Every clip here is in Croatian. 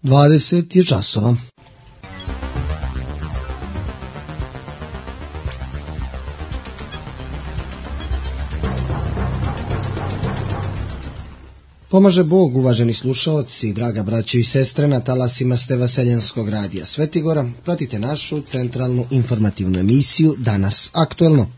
20 je časova. Pomaže Bog, uvaženi slušaoci, draga braćo i sestre, na talasima ste Vaseljenskog radija Svetigora. Pratite našu centralnu informativnu emisiju Danas aktuelno.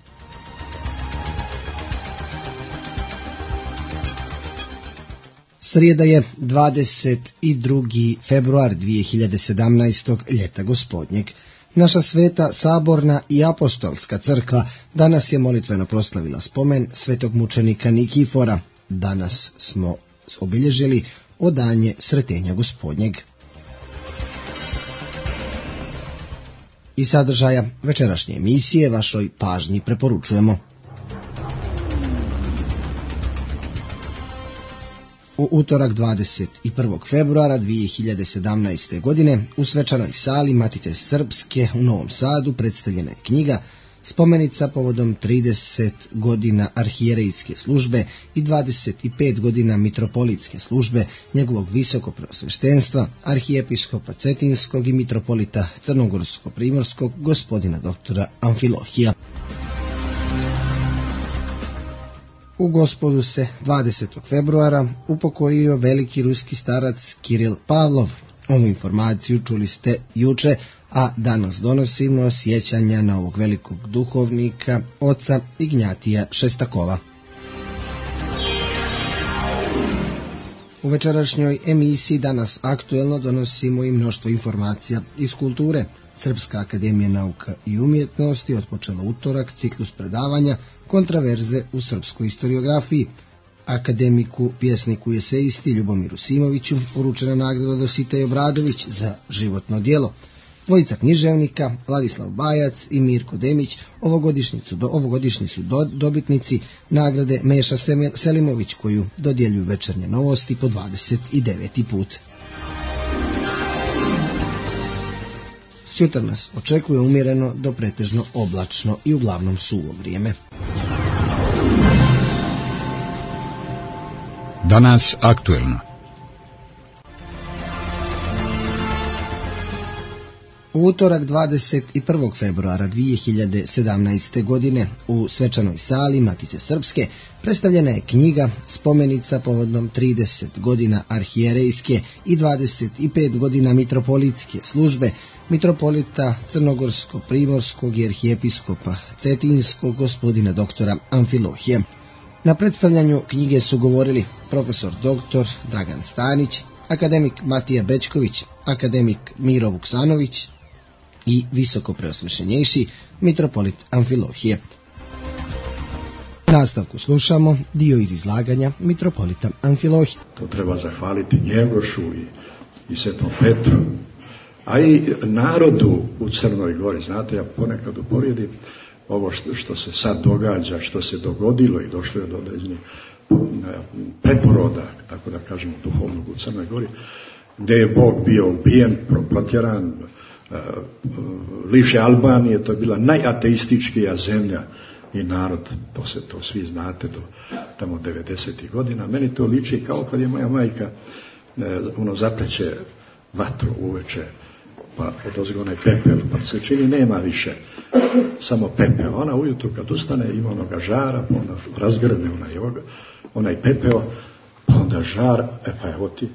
Srijeda je 22. februar 2017. ljeta gospodnjeg. Naša sveta, saborna i apostolska crkva danas je molitveno proslavila spomen svetog mučenika Nikifora. Danas smo obilježili odanje Sretenja gospodnjeg. I sadržaja večerašnje emisije vašoj pažnji preporučujemo. U utorak 21. februara 2017. godine u svečanoj sali Matice Srpske u Novom Sadu predstavljena je knjiga Spomenica povodom 30 godina arhijerejske službe i 25 godina mitropolitske službe njegovog visokopreosveštenstva, arhijepiskopa Cetinskog i mitropolita Crnogorsko-primorskog gospodina doktora Amfilohija. U Gospodu se 20. februara upokojio veliki ruski starac Kiril Pavlov. Ovu informaciju čuli ste juče, a danas donosimo sjećanja na ovog velikog duhovnika, oca Ignjatija Šestakova. U večerašnjoj emisiji Danas aktuelno donosimo i mnoštvo informacija iz kulture. Srpska akademija nauka i umjetnosti otpočela utorak ciklus predavanja Kontraverze u srpskoj historiografiji. Akademiku, pjesniku i esejisti Ljubomiru Simoviću uručena nagrada Dositej Obradović za životno djelo. Dvojica književnika, Vladislav Bajac i Mirko Demić, ovogodišnji su dobitnici nagrade Meša Selimović, koju dodjeljuju Večernje novosti po 29. put. Sutra nas očekuje umjereno do pretežno oblačno i uglavnom suvo vrijeme. Danas aktuelno. U utorak 21. februara 2017. godine u svečanoj sali Matice Srpske predstavljena je knjiga Spomenica povodom 30 godina arhijerejske i 25 godina mitropolitske službe mitropolita Crnogorsko-primorskog i arhijepiskopa Cetinskog gospodina doktora Amfilohija. Na predstavljanju knjige su govorili profesor dr. Dragan Stanić, akademik Matija Bečković, akademik Miro Vuksanović i visokopreosveštenjejši mitropolit Amfilohije. U nastavku slušamo dio iz izlaganja mitropolita Amfilohije. To treba zahvaliti Njegošu i Svetom Petru, a i narodu u Crnoj Gori. Znate, ja ponekad uporedim ovo što se sad događa, što se dogodilo i došlo je do određenih preporoda, tako da kažemo, duhovnog u Crnoj Gori, gdje je Bog bio ubijen, protjeran, liše Albanije, to je bila najateističkija zemlja i narod, to svi znate, do tamo 90. godina. Meni to liči kao kad je moja majka zapleće vatru uveče, pa odozgo onaj pepel, pa se čini nema više, samo pepeo. Ona ujutru kad ustane ima onoga žara, pa onda razgrne onaj pepeo, pa onda žar, pa evo ti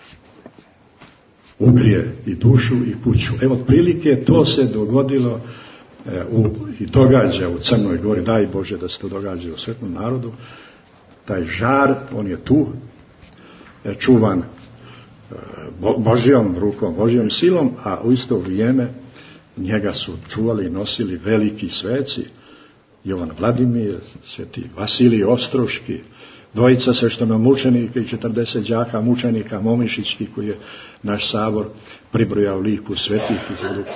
ugrije i dušu i kuću. Evo, otprilike to se dogodilo i događa u Crnoj Gori. Daj Bože da se to događa u svetom narodu. Taj žar, on je tu, čuvan Božjom rukom, Božjom silom, a u isto vrijeme njega su čuvali i nosili veliki sveci, Jovan Vladimir, sveti Vasilij Ostroški, dvojica sveštenomučenika i 40 đaka mučenika Momišićki, koji je naš sabor pribrojao liku svetih iz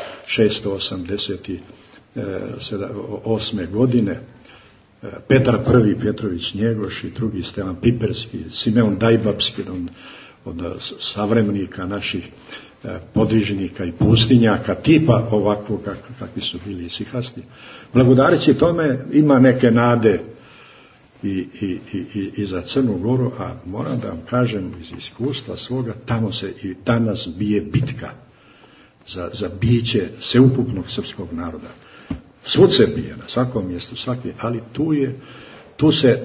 688. godine, Petar I. Petrović Njegoš i drugi Stevan Piperski, Simeon Dajbapski, od savremenika naših podvižnika i pustinjaka, tipa ovakvog kakvi su bili isihasti. Blagodareći tome ima neke nade i za Crnu Goru, a moram da vam kažem iz iskustva svoga, tamo se i danas bije bitka za biće sveukupnog srpskog naroda. Svud se bije, na svakom mjestu, ali tu se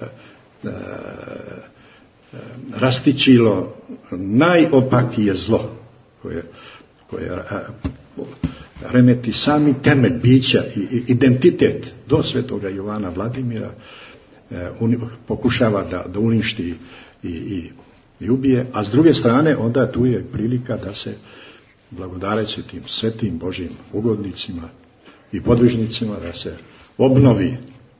rastičilo najopakije zlo koje remeti sami temelj bića i identitet do svetoga Jovana Vladimira, pokušava da uništi i ubije, a s druge strane onda tu je prilika da se blagodareći tim svetim Božjim ugodnicima i podvižnicima da se obnovi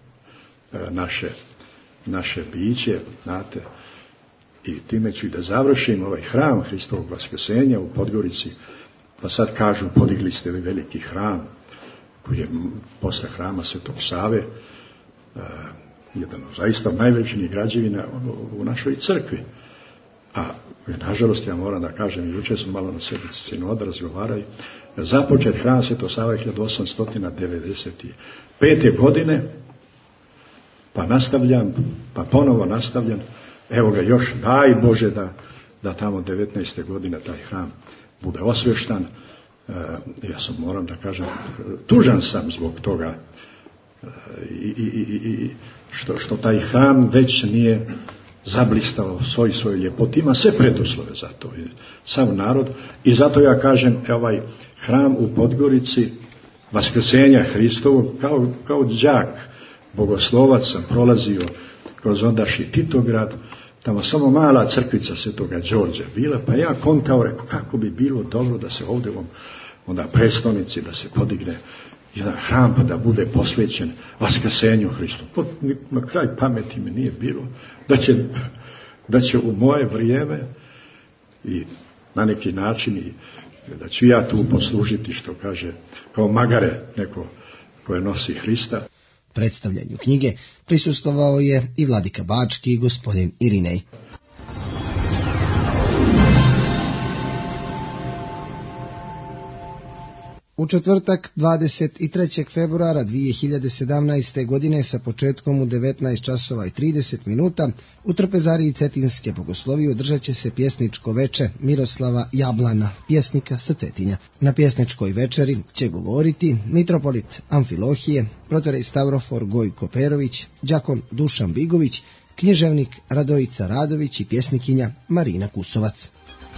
naše biće, znate, i time ću i da završim ovaj hram Hristovog vaskrsenja u Podgorici. Pa sad kažu, podigli ste ovaj veliki hram koji je posle hrama Svetog Save jedan zaista najvećih građevina u našoj crkvi. A nažalost, ja moram da kažem, jučer smo malo na sednici sinoda razgovarali, započet hram Svetog Save 1895. godine, pa nastavljam, pa ponovo nastavljam. Evo ga još, daj Bože da tamo 19. godine taj hram bude osvještan. Ja sam, moram da kažem, tužan sam zbog toga i što taj hram već nije zablistao svoj ljepoti. Ima sve preduslove za to, sav narod, i zato ja kažem, ovaj hram u Podgorici Vaskrsenja Hristovog, kao đak bogoslovac sam prolazio kroz ondašnji Titograd, tamo samo mala crkvica Svetoga Đorđa bila, pa ja kontao, rekao, kako bi bilo dobro da se ovdje onda prestonici da se podigne jedan hram pa da bude posvećen Vaskrsenju Hristu. Na kraj pameti mi nije bilo da će u moje vrijeme i na neki način i da ću ja tu poslužiti, što kaže, kao magare neko koje nosi Hrista. Predstavljanju knjige prisustvovao je i vladika Bački i gospodin Irinej. U četvrtak 23. februara 2017. godine sa početkom u 19 časova i 30 minuta u trpezariji Cetinske bogoslovije održat će se pjesničko veče Miroslava Jablana, pjesnika sa Cetinja. Na pjesničkoj večeri će govoriti mitropolit Amfilohije, protorej Stavrofor Gojko Perović, đakon Dušan Bigović, književnik Radojica Radović i pjesnikinja Marina Kusovac.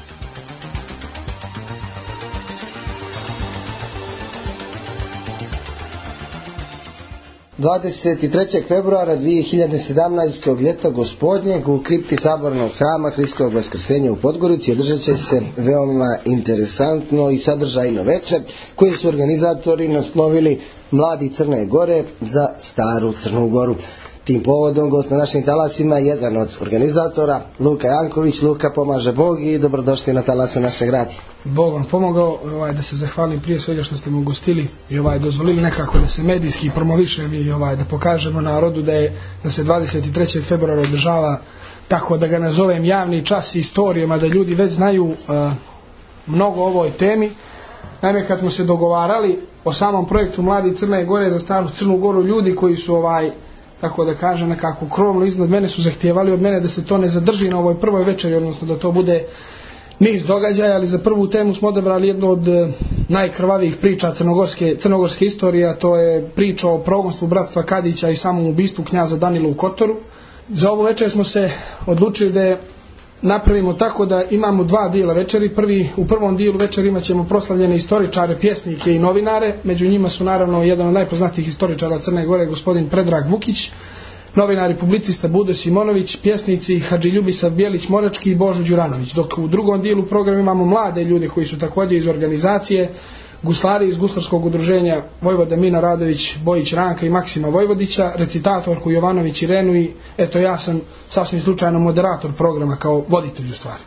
23. februara 2017. ljeta gospodnjeg u kripti Sabornog hrama Hristovog vaskrsenja u Podgorici održat će se veoma interesantno i sadržajno večer koje su organizatori naslovili Mladi Crne Gore za Staru Crnu Goru. Tim povodom gost na našim talasima je jedan od organizatora, Luka Janković. Luka, pomaže Bog i dobrodošli na talase našeg radija. Bog vam pomogao, da se zahvalim prije svega što ste mu ugostili i dozvolili nekako da se medijski promovišem i da pokažemo narodu da se 23. februara održava, tako da ga nazovem, javni čas istorijama, da ljudi već znaju mnogo o ovoj temi. Naime, kad smo se dogovarali o samom projektu Mladi Crne Gore za Staru Crnu Goru, ljudi koji su tako da kažem nekako krovno iznad mene su zahtijevali od mene da se to ne zadrži na ovoj prvoj večeri, odnosno da to bude niz događaja, ali za prvu temu smo odabrali jednu od najkrvavijih priča crnogorske istorije, a to je priča o progonstvu bratstva Kadića i samom ubistvu knjaza Danila u Kotoru. Za ovu večer smo se odlučili da napravimo tako da imamo dva dijela večeri. U prvom dijelu večeri imat ćemo proslavljene istoričare, pjesnike i novinare. Među njima su naravno jedan od najpoznatijih istoričara Crne Gore, gospodin Predrag Vukić, novinar i publicista Budo Simonović, pjesnici Hadži Ljubisav Bijelić Morački i Božo Đuranović. Dok u drugom dijelu programa imamo mlade ljude koji su također iz organizacije, guslari iz guslarskog udruženja Vojvoda Mina Radović, Bojić Ranka i Maksima Vojvodića, recitatorku Jovanović Irenu i eto ja sam sasvim slučajno moderator programa kao voditelj u stvari.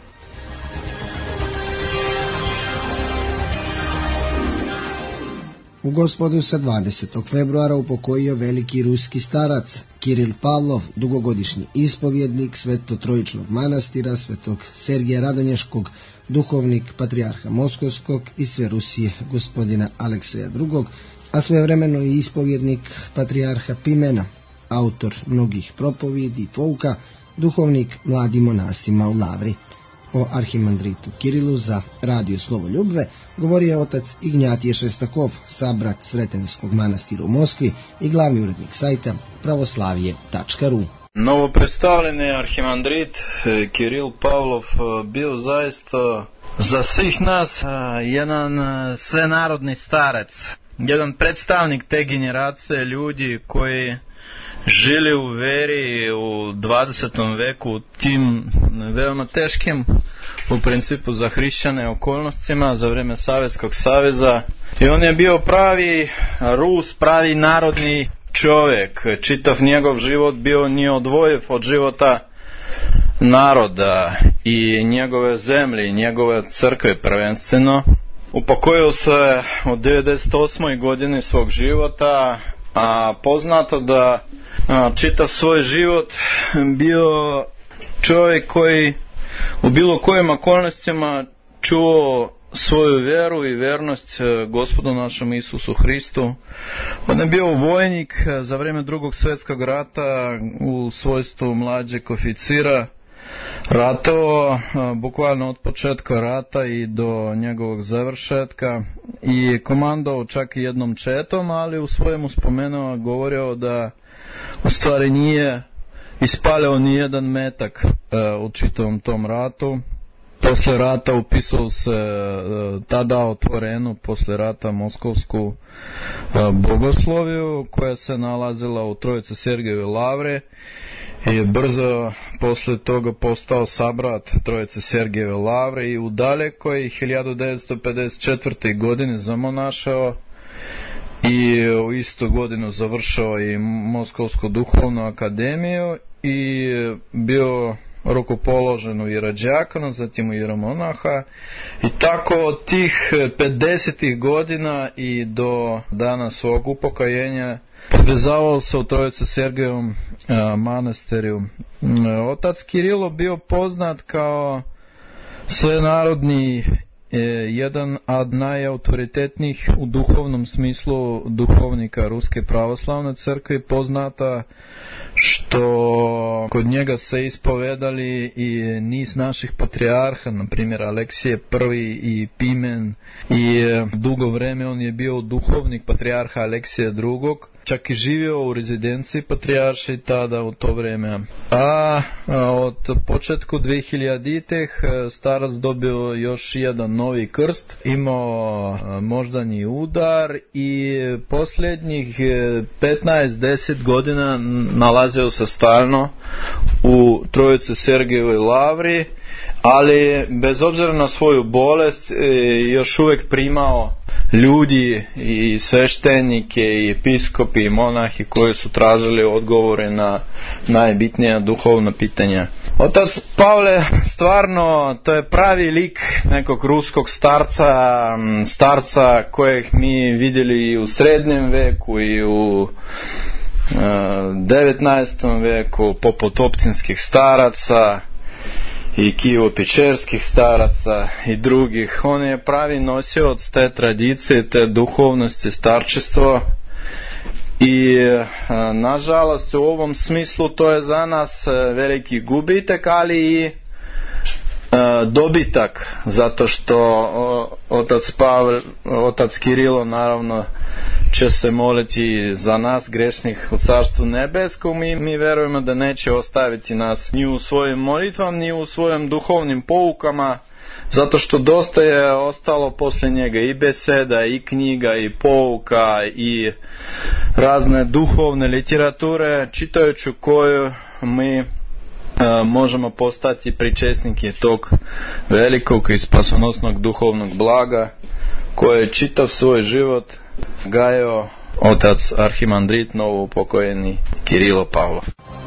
U Gospodu sa 20. februara upokojio veliki ruski starac Kiril Pavlov, dugogodišnji ispovjednik Sveto-Trojičnog manastira Svetog Sergija Radonješkog, duhovnik patrijarha Moskovskog i sve Rusije gospodina Alekseja II, a svojevremeno i ispovjednik patrijarha Pimena. autor mnogih propovjedi i pouka, duhovnik mladim monasima u Lavri. O arhimandritu Kirilu za radio Slovoljubve govori je otac Ignjatije Šestakov, sabrat Sretenskog manastira u Moskvi i glavni urednik sajta pravoslavije.ru. Novopredstavljeni arhimandrit Kiril Pavlov bio zaista za svih nas jedan svenarodni starac, jedan predstavnik te generacije ljudi koji žili u veri u 20. veku u tim veoma teškim u principu za hrišćane okolnostima za vrijeme Sovjetskog saveza. I on je bio pravi Rus, pravi narodni čovjek. Čitav njegov život bio neodvojiv od života naroda i njegove zemlje i njegove crkve prvenstveno. Upokojio se od 98. godine svog života, a poznato da čitav svoj život bio čovjek koji u bilo kojim okolnostima čuo svoju vjeru i vjernost Gospodu našem Isusu Hristu. On je bio vojnik za vrijeme Drugog svjetskog rata u svojstvu mlađeg oficira. Ratovao bukvalno od početka rata i do njegovog završetka i komandao čak i jednom četom, ali u svojemu spomenu govorio da u stvari nije ispalio ni jedan metak u čitavom tom ratu. Poslije rata upisao se tada otvorenu, poslije rata Moskovsku bogosloviju koja se nalazila u Trojici Sergejeve lavre i brzo poslije toga postao sabrat Trojice Sergejeve lavre i u dalekoj 1954. godini zamonašao i u istu godinu završao i Moskovsku duhovnu akademiju i bio rukopoložen u irađakana, zatim u iramonaha i tako od tih 50. godina i do dana svog upokajenja podvezavao se u Trojici Sergejevom manastirju. Otac Kirilo bio poznat kao svenarodni jedan od najautoritetnijih u duhovnom smislu duhovnika Ruske pravoslavne crkve, poznata što kod njega se ispovedali i niz naših patrijarha, na primjer Aleksije I i Pimen, i dugo vreme on je bio duhovnik patrijarha Aleksija II, čak i živio u rezidenciji patrijarši tada u to vrijeme. A od početku 2000-ih starac dobio još jedan novi krst, imao moždani udar i posljednjih 15-10 godina nalazio se stalno u Trojici Sergejevoj lavri, ali bez obzira na svoju bolest još uvijek primao ljudi i sveštenike i episkopi i monahi koji su tražili odgovore na najbitnija duhovna pitanja. Otac Pavle stvarno to je pravi lik nekog ruskog starca kojeg mi vidjeli i u srednjem veku i u 19. veku, poput općinskih staraca i Kijevo-Pečerskih staraca i drugih. On je pravi nosioc te tradicije, te duhovnosti, starčestvo i nažalost u ovom smislu to je za nas veliki gubitak, ali i dobitak, zato što otac Kirilo naravno će se moliti za nas grešnih u Carstvu nebeskom. Mi vjerujemo da neće ostaviti nas ni u svojim molitvama, ni u svojim duhovnim poukama, zato što dosta je ostalo poslije njega i beseda, i knjiga, i pouka, i razne duhovne literature, čitajući koju mi možemo postati pričesniki tog velikog i spasonosnog duhovnog blaga koje je čitav svoj život gajao otac arhimandrit novoupokojeni Kirilo Pavlov.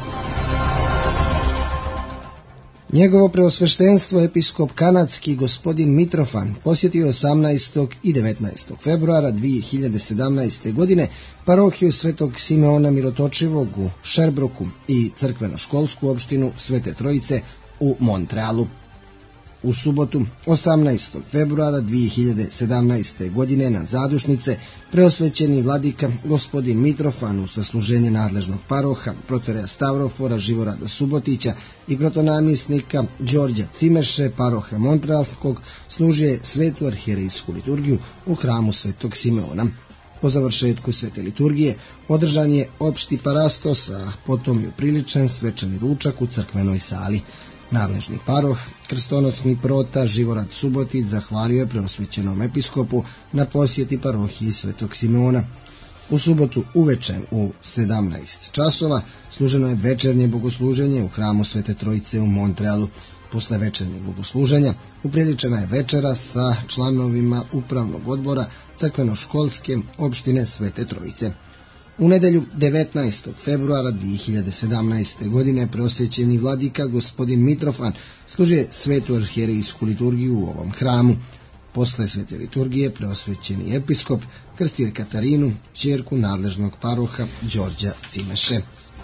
Njegovo preosveštenstvo episkop kanadski gospodin Mitrofan posjetio 18. i 19. februara 2017. godine parohiju Svetog Simeona Mirotočivog u Šerbruku i crkveno-školsku opštinu Svete Trojice u Montrealu. u subotu 18. februara 2017. godine na zadušnice preosvećeni vladika gospodin Mitrofan u sasluženje nadležnog paroha, protoreja Stavrofora Živorada Subotića i protonamjesnika Đorđa Cimeše, paroha Montrealskog, služio svetu arhijerejsku liturgiju u hramu Svetog Simeona. Po završetku svete liturgije održan je opšti parastos, a potom je upriličen svečani ručak u crkvenoj sali. Nadležni paroh, krstonosni prota Živorad Subotić zahvalio je preosvećenom episkopu na posjeti parohiji Svetog Simeona. U subotu uveče u 17 časova služeno je večernje bogosluženje u hramu Svete Trojice u Montrealu. Posle večernjeg bogosluženja upriličena je večera sa članovima upravnog odbora crkveno-školske opštine Svete Trojice. U nedelju 19. februara 2017. godine preosvećeni vladika gospodin Mitrofan služio svetu arhijerejsku liturgiju u ovom hramu. Posle svete liturgije preosvećeni episkop krstio je Katarinu, ćerku nadležnog paroha Đorđa Cimeše.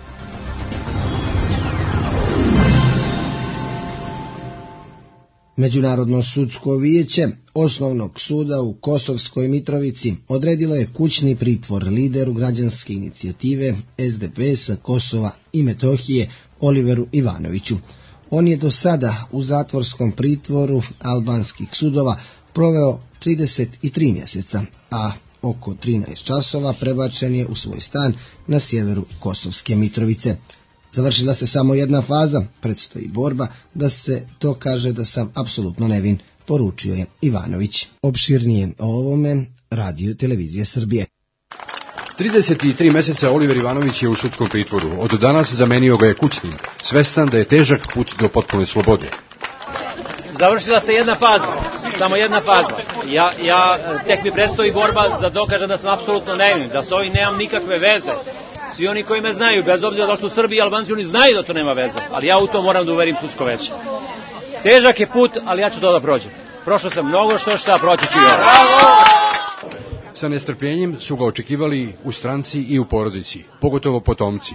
Međunarodno sudsko vijeće Osnovnog suda u Kosovskoj Mitrovici odredilo je kućni pritvor lideru građanske inicijative SDP sa Kosova i Metohije Oliveru Ivanoviću. On je do sada u zatvorskom pritvoru albanskih sudova proveo 33 mjeseca, a oko 13 časova prebačen je u svoj stan na sjeveru Kosovske Mitrovice. Završila se samo jedna faza, predstoji borba da se dokaže da sam apsolutno nevin, poručio je Ivanović. Opširnije o ovome Radio Televizije Srbije. 33 mjeseca Oliver Ivanović je u sudskom pritvoru. Od danas zamenio ga je kućnim, svestan da je težak put do potpune slobode. Završila se jedna faza, samo jedna faza. Tek mi predstoji borba za dokažem da sam apsolutno nevin, da s ovim nemam nikakve veze. Svi oni koji me znaju, bez obzira da su Srbi i Albanci, oni znaju da to nema veze, ali ja u to moram da uverim sudsko veće. Težak je put, ali ja ću to da prođem. Prošao sam mnogo šta, proći ću i ovo. Sa nestrpljenjem su ga očekivali u stranci i u porodici, pogotovo potomci.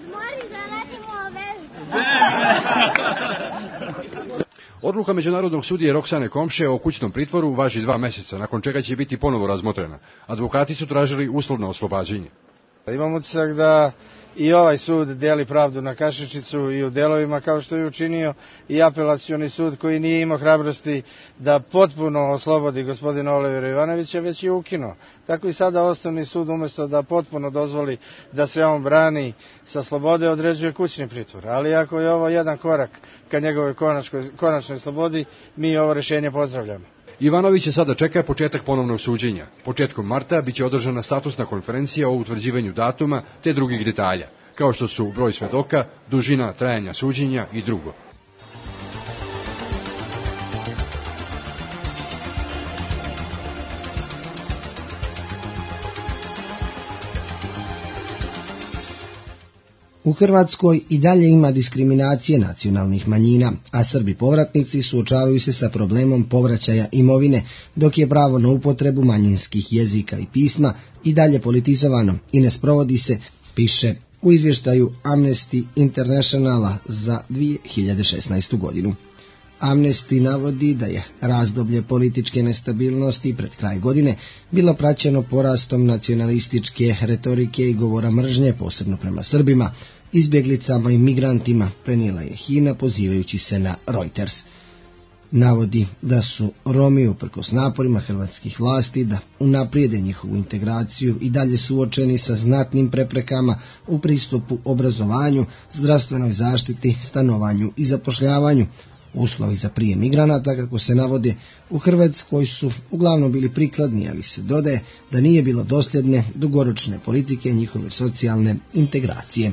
Odluka Međunarodnog sudije Roksane Komše o kućnom pritvoru važi 2 mjeseca, nakon čega će biti ponovo razmotrena. Advokati su tražili uslovno oslobađenje. Imam utisak da i ovaj sud deli pravdu na kašičicu i u delovima kao što je učinio i apelacioni sud koji nije imao hrabrosti da potpuno oslobodi gospodina Olivera Ivanovića, već je ukinuo. Tako i sada Osnovni sud umjesto da potpuno dozvoli da se on brani sa slobode određuje kućni pritvor. Ali ako je ovo jedan korak ka njegovoj konačnoj slobodi, mi ovo rješenje pozdravljamo. Ivanović je sada čeka početak ponovnog suđenja. Početkom marta biće održana statusna konferencija o utvrđivanju datuma te drugih detalja, kao što su broj svedoka, dužina trajanja suđenja i drugo. U Hrvatskoj i dalje ima diskriminacije nacionalnih manjina, a Srbi povratnici suočavaju se sa problemom povraćaja imovine, dok je pravo na upotrebu manjinskih jezika i pisma i dalje politizovano i ne sprovodi se, piše u izvještaju Amnesty Internationala za 2016. godinu. Amnesty navodi da je razdoblje političke nestabilnosti pred kraj godine bilo praćeno porastom nacionalističke retorike i govora mržnje, posebno prema Srbima, izbjeglicama i migrantima, prenijela je HINA pozivajući se na Reuters. Navodi da su Romi uprkos naporima hrvatskih vlasti da unaprijede njihovu integraciju i dalje suočeni sa znatnim preprekama u pristupu obrazovanju, zdravstvenoj zaštiti, stanovanju i zapošljavanju. Uslovi za prijem migranata, kako se navode, u Hrvatskoj su uglavnom bili prikladni, ali se dodaje da nije bilo dosljedne dugoročne politike njihove socijalne integracije.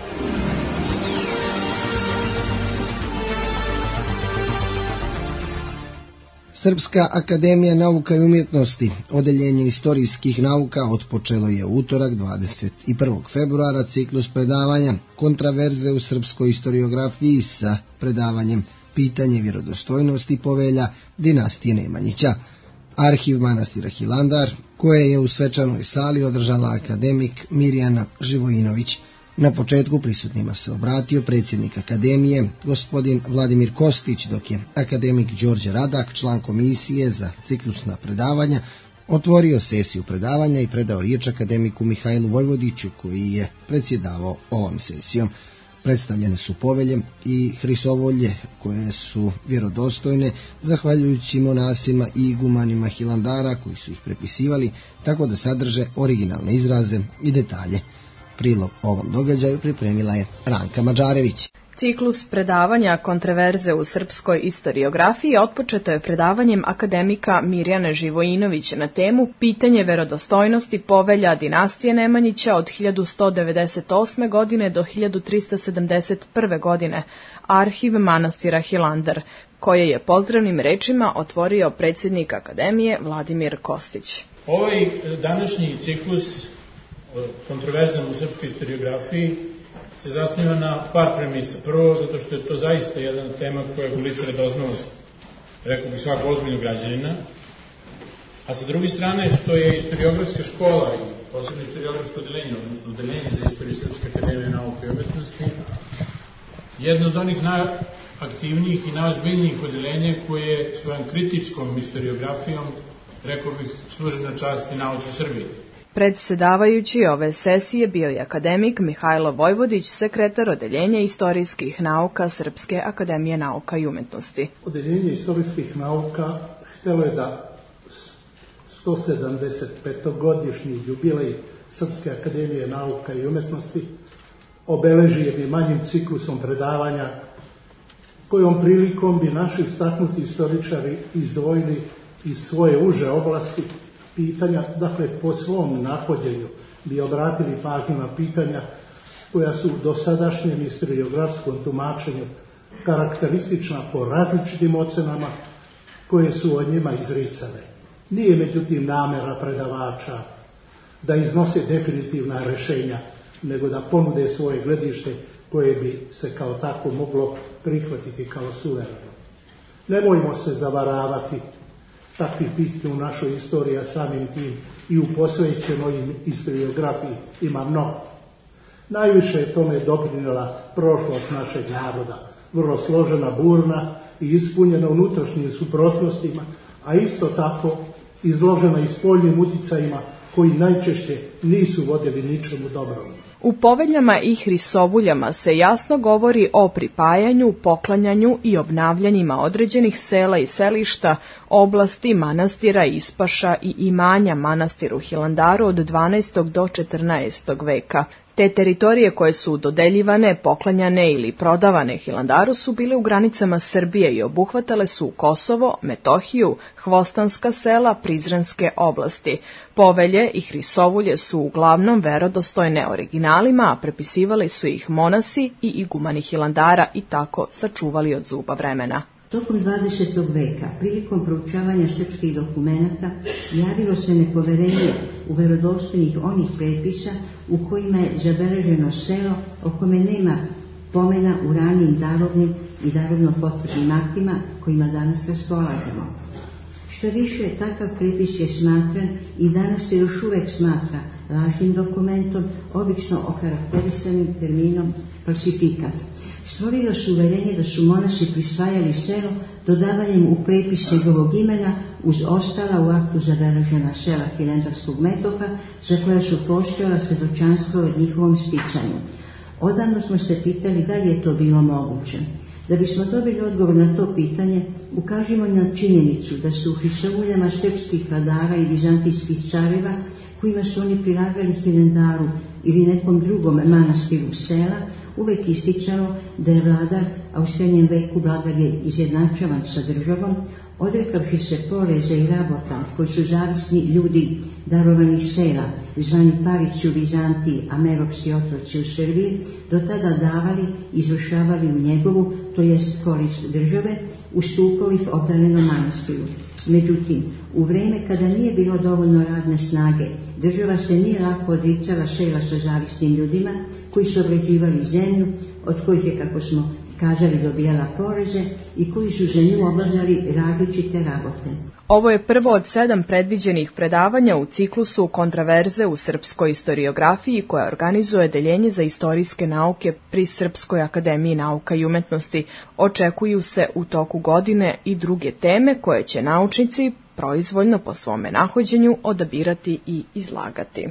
Srpska akademija nauka i umjetnosti, odeljenje istorijskih nauka, otpočelo je u utorak 21. februara ciklus predavanja Kontraverze u srpskoj historiografiji sa predavanjem Pitanje vjerodostojnosti povelja dinastije Nemanjića. Arhiv manastira Hilandar, koje je u svečanoj sali održala akademik Mirjana Živojinović. Na početku prisutnima se obratio predsjednik Akademije, gospodin Vladimir Kostić, dok je akademik Đorđe Radak, član komisije za ciklusna predavanja, otvorio sesiju predavanja i predao riječ akademiku Mihajlu Vojvodiću, koji je predsjedavao ovom sesijom. Predstavljene su povelje i hrisovolje koje su vjerodostojne, zahvaljujući monasima i igumanima Hilandara koji su ih prepisivali, tako da sadrže originalne izraze i detalje. Prilog ovom događaju pripremila je Ranka Mađarević. Ciklus predavanja Kontroverze u srpskoj istoriografiji otpočeto je predavanjem akademika Mirjane Živojinović na temu Pitanje verodostojnosti povelja dinastije Nemanjića od 1198. godine do 1371. godine, arhiv manastira Hilandar, koje je pozdravnim rečima otvorio predsjednik Akademije Vladimir Kostić. Ovaj današnji ciklus Kontroverzama u srpskoj istoriografiji se zasniva na par premisa. Prvo, zato što je to zaista jedna tema koja je ulica radoznalost, rekao bih, svakog ozbiljnog građanina, a sa druge strane što je istoriografska škola i posebno istoriografsko odeljenje, odnosno odeljenje za istoriju Srpske akademije nauke i umetnosti, jedno od onih najaktivnijih i najozbiljnijih odeljenja koje svojom kritičkom istoriografijom, rekao bih, služi na čast i nauci u Srbiji. Predsedavajući ove sesije bio je akademik Mihajlo Vojvodić, sekretar Odeljenja istorijskih nauka Srpske akademije nauka i umetnosti. Odeljenje istorijskih nauka htjelo je da 175-godišnji jubilej Srpske akademije nauka i umetnosti obeleži jednim manjim ciklusom predavanja, kojom prilikom bi naši istaknuti istoričari izdvojili iz svoje uže oblasti pitanja, dakle po svom nahođenju bi obratili pažnju na pitanja koja su u dosadašnjem istoriografskom tumačenju karakteristična po različitim ocenama koje su o njima izricane. Nije međutim namera predavača da iznose definitivna rješenja, nego da ponude svoje gledište koje bi se kao tako moglo prihvatiti kao suvereno. Nemojmo se zavaravati, takvih pitanja u našoj istoriji, a samim tim i u posvećenoj istoriografiji ima mnogo. Najviše je tome doprinijela prošlost našeg naroda, vrlo složena, burna i ispunjena unutrašnjim suprotnostima, a isto tako izložena i spoljnim uticajima koji najčešće nisu vodili ničemu dobrom. U poveljama i hrisovuljama se jasno govori o pripajanju, poklanjanju i obnavljanjima određenih sela i selišta, oblasti, manastira, ispaša i imanja manastiru Hilandaru od 12. do 14. veka. Te teritorije koje su dodeljivane, poklanjane ili prodavane Hilandaru su bile u granicama Srbije i obuhvatale su Kosovo, Metohiju, Hvostanska sela, Prizrenske oblasti. Povelje i hrisovulje su uglavnom verodostojne originalima, a prepisivali su ih monasi i igumani Hilandara i tako sačuvali od zuba vremena. Tokom 20. veka, prilikom proučavanja srpskih dokumenata, javilo se nepoverenje u verodostojnih onih prepisa u kojima je zabeleženo selo o kome nema pomena u ranijim darovnim i darovno-potvrdnim aktima kojima danas raspolažemo. Što više, takav prepis je smatran i danas se još uvek smatra lažnim dokumentom, obično okarakterisanim terminom falsifikat. Stvorilo se uverenje da su monasi prisvajali selo dodavanjem u prepis njegovog imena uz ostala u aktu zabeležena sela Hilandarskog metoka za koja su postojala svjedočanstvo o njihovom sticanju. Odavno smo se pitali da li je to bilo moguće. Da bismo dobili odgovor na to pitanje, ukažimo na činjenicu da su u hrisovuljama srpskih vladara i vizantijskih careva, kojima su oni prilagali Hilandaru ili nekom drugom manastiru sela, uvek isticalo da je vladar, a u srednjem veku vladar je izjednačavan sa državom, odrekavši se poreza i rabota koji su zavisni ljudi darovanih sela, zvani parići u Vizantiji, a meropski otroci u Srbiji, do tada davali, izvršavali u njegovu, to jest korist države, ustupao ih obdarenom manastiru. Međutim, u vrijeme kada nije bilo dovoljno radne snage, država se nije lako odricala sela sa zavisnim ljudima koji su obrađivali zemlju, od kojih je, kako smo kazali dobijala poreze i koji su za nju obavljali različite rabote. Ovo je prvo od 7 predviđenih predavanja u ciklusu Kontraverze u srpskoj istoriografiji koja organizuje Deljenje za istorijske nauke pri Srpskoj akademiji nauka i umetnosti. Očekuju se u toku godine i druge teme koje će naučnici proizvoljno po svome nahođenju odabirati i izlagati.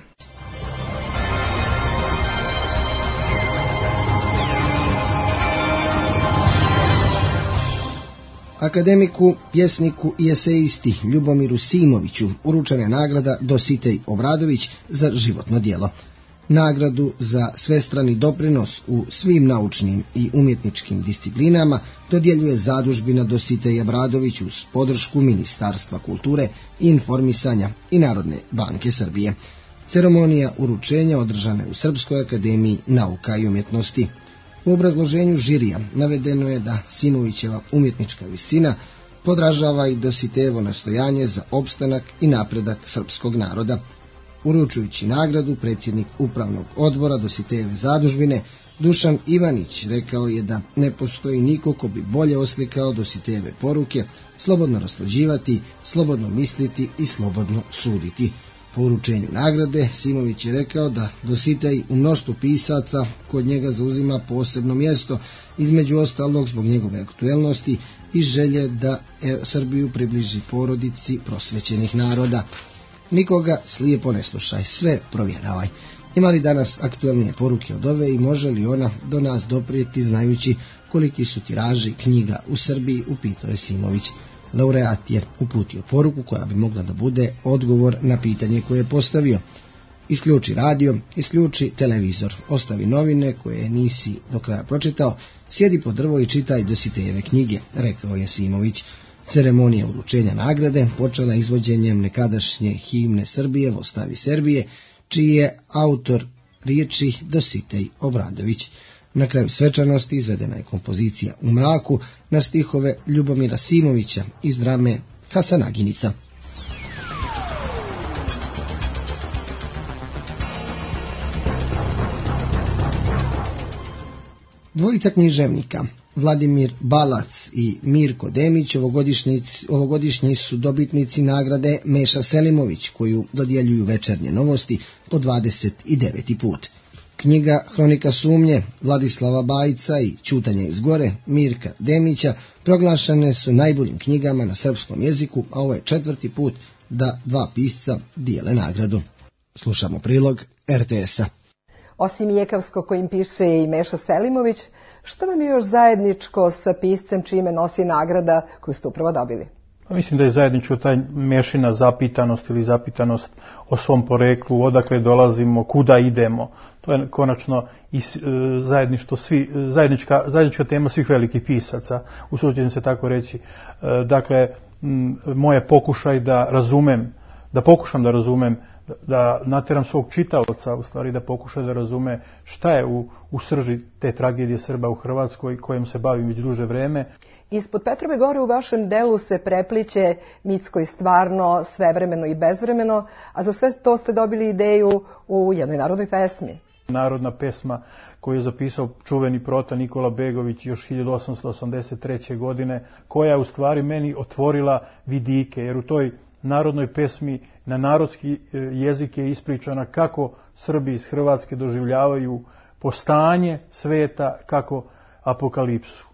Akademiku, pjesniku i esejisti Ljubomiru Simoviću uručena je nagrada Dositej Obradović za životno djelo. Nagradu za svestrani doprinos u svim naučnim i umjetničkim disciplinama dodjeljuje Zadužbina Dositej Obradović uz podršku Ministarstva kulture i informisanja i Narodne banke Srbije. Ceremonija uručenja održana je u Srpskoj akademiji nauka i umjetnosti. U obrazloženju žirija navedeno je da Simovićeva umjetnička visina podražava i Dositejevo nastojanje za opstanak i napredak srpskog naroda. Uručujući nagradu, predsjednik upravnog odbora Dositejeve zadužbine Dušan Ivanić rekao je da ne postoji niko ko bi bolje oslikao Dositejeve poruke, slobodno raspoređivati, slobodno misliti i slobodno suditi. Po uručenju nagrade Simović je rekao da Dositej u mnoštvu pisaca kod njega zauzima posebno mjesto, između ostalog zbog njegove aktuelnosti i želje da Srbiju približi porodici prosvećenih naroda. Nikoga slijepo ne slušaj, sve provjeravaj. Ima li danas aktuelnije poruke od ove i može li ona do nas doprijeti znajući koliki su tiraži knjiga u Srbiji, upitao je Simović. Laureat je uputio poruku koja bi mogla da bude odgovor na pitanje koje je postavio. Isključi radio, isključi televizor, ostavi novine koje nisi do kraja pročitao, sjedi pod drvo i čitaj Dositejeve knjige, rekao je Simović. Ceremonija uručenja nagrade počela izvođenjem nekadašnje himne Srbije, Vostavi Serbije, čiji je autor riječi Dositej Obradović. Na kraju svečanosti izvedena je kompozicija U mraku na stihove Ljubomira Simovića iz drame Hasanaginica. Dvojica književnika, Vladimir Balac i Mirko Demić, ovogodišnji su dobitnici nagrade Meša Selimović, koju dodjeljuju Večernje novosti po 29. put. Knjiga Hronika sumnje Vladislava Bajca i Ćutanje iz gore Mirka Demića proglašene su najboljim knjigama na srpskom jeziku, a ovo je 4. put da 2 pisca dijele nagradu. Slušamo prilog RTS-a. Osim Jekavskog kojim piše i Meša Selimović, što vam je još zajedničko sa piscem čime nosi nagrada koju ste upravo dobili? Mislim da je zajedničko taj mješina zapitanost ili zapitanost o svom poreklu, odakle dolazimo, kuda idemo. To je konačno i zajednička tema svih velikih pisaca, usuđujem se tako reći. Dakle, moje pokušaj da pokušam da razumem, da nateram svog čitaoca, u stvari da pokuša da razume šta je u srži te tragedije Srba u Hrvatskoj kojim se bavim već duže vreme. Ispod Petrove gore u vašem delu se prepliće mitsko i stvarno, svevremeno i bezvremeno, a za sve to ste dobili ideju u jednoj narodnoj pesmi. Narodna pesma koju je zapisao čuveni prota Nikola Begović još 1883. godine, koja je u stvari meni otvorila vidike, jer u toj narodnoj pesmi na narodski jezik je ispričana kako Srbi iz Hrvatske doživljavaju postanje sveta, kako apokalipsu.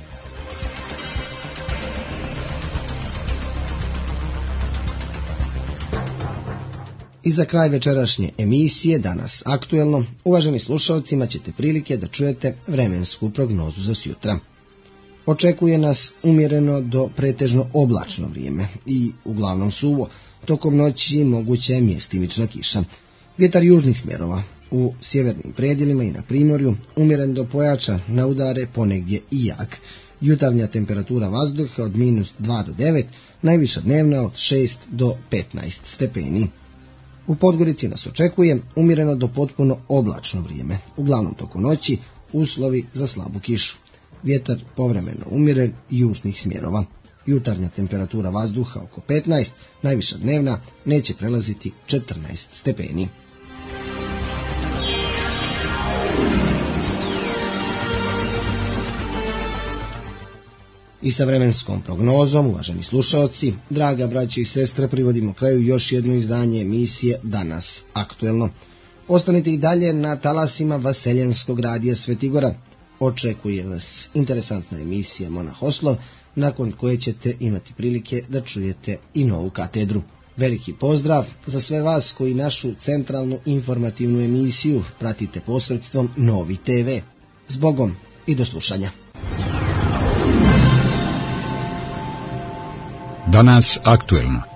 I za kraj večerašnje emisije, danas aktuelno, uvaženi slušalci, imat ćete prilike da čujete vremensku prognozu za sutra. Očekuje nas umjereno do pretežno oblačno vrijeme i uglavnom suvo. Tokom noći moguća je mjestimična kiša. Vjetar južnih smjerova u sjevernim predjelima i na primorju umjeren do pojačan, na udare ponegdje i jak. Jutarnja temperatura vazduha od -2 do 9, najviša dnevna od 6 do 15 stepeni. U Podgorici nas očekuje umjereno do potpuno oblačno vrijeme. Uglavnom tokom noći uslovi za slabu kišu. Vjetar povremeno umjeren južnih smjerova. Jutarnja temperatura vazduha oko 15, najviša dnevna neće prelaziti 14 stepeni. I sa vremenskom prognozom, uvaženi slušaoci, draga braća i sestre, privodimo kraju još jedno izdanje emisije Danas aktuelno. Ostanite i dalje na talasima Vaseljenskog radija Svetigora. Očekuje vas interesantna emisija Monah Oslo, nakon koje ćete imati prilike da čujete i novu katedru. Veliki pozdrav za sve vas koji našu centralnu informativnu emisiju pratite posredstvom Novi TV. Zbogom i do slušanja. Danas aktuelno.